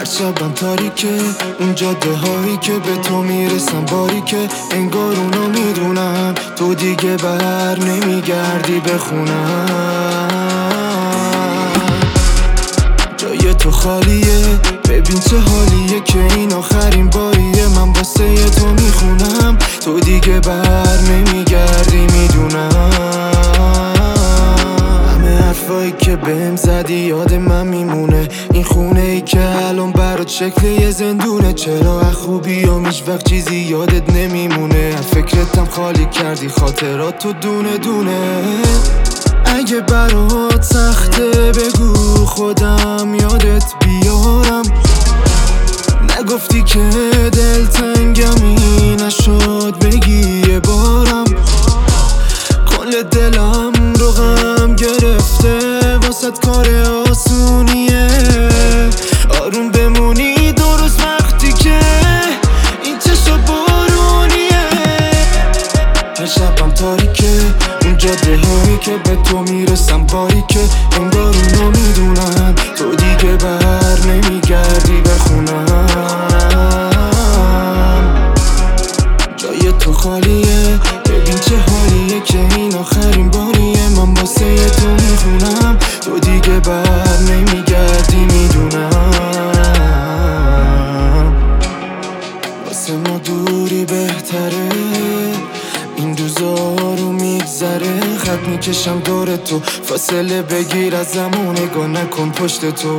شبم تاریکه، اون جاده هایی که به تو میرسم باریکه. انگار اونو میدونم تو دیگه بر نمیگردی بخونم. جای تو خالیه، ببین چه حالیه که این آخرین باریه. من واسه تو میخونم تو دیگه بر نمیگردی میدونم. همه حرفایی که بهم زدی یاد من میمونه. این خونه ای که الان برات شکل یه زندونه. چرا از خوبی و هیچ وقت چیزی یادت نمیمونه. از فکرتم خالی کردی خاطرات تو دونه دونه. اگه برات سخته بگو خودم یادت بیارم. نگفتی که دلتنگمی نشد بگی یه بارم. کل دلم رو غم گرفته واسد کار آسونیه. آروم بمونی درست وقتی که این چشا بارونیه. هر شبم تاریکه، اون جاده هایی که به تو میرسم باریکه. انگار اونو میدونم تو دیگه بر نمیگردی بخونم. جای تو خالیه، ببین چه حالیه که این آخرین باریه. من واسه تو میخونم تو دیگه بر نمیگردی میدونم. واسه ما دوری بهتره، این روزا رو میگذره. خط میکشم دور تو، فاصله بگیر از زمان. نگاه نکن پشت تو.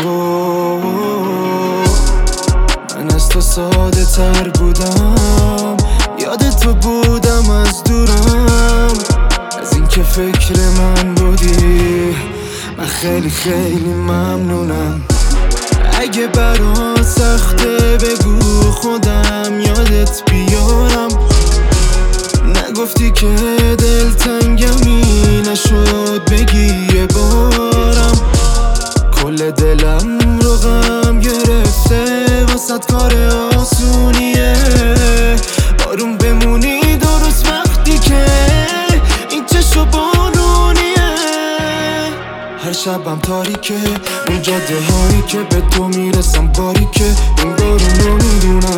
من از تو ساده تر بودم، یاد تو بودم از دورم. از این که فکر من بودی من خیلی خیلی ممنونم. اگه برات سخته بگو خودم یادت بیارم. نگفتی که دلتنگمی نشد بگی یه بارم. کل دلم رو غم گرفته واسد کار آسونیه. آروم بمونی درست وقتی که این چشا بارونیه. هر شبم تاریکه، اون جاده هایی که به تو میرسم باریکه. انگار اونو میدونم